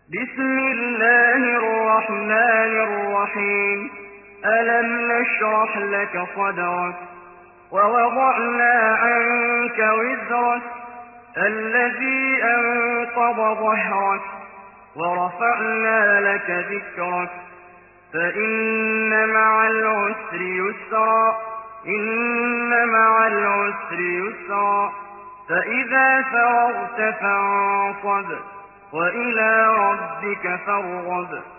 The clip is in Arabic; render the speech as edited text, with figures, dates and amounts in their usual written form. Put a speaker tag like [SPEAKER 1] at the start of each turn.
[SPEAKER 1] بسم الله الرحمن الرحيم. ألم نشرح لك صدرك ووضعنا عنك وزرك الذي أنقض ظهرك ورفعنا لك ذكرك فإن مع العسر يسرا إن مع العسر يسرا فإذا فرغت فانصب وإلى ربك فارغب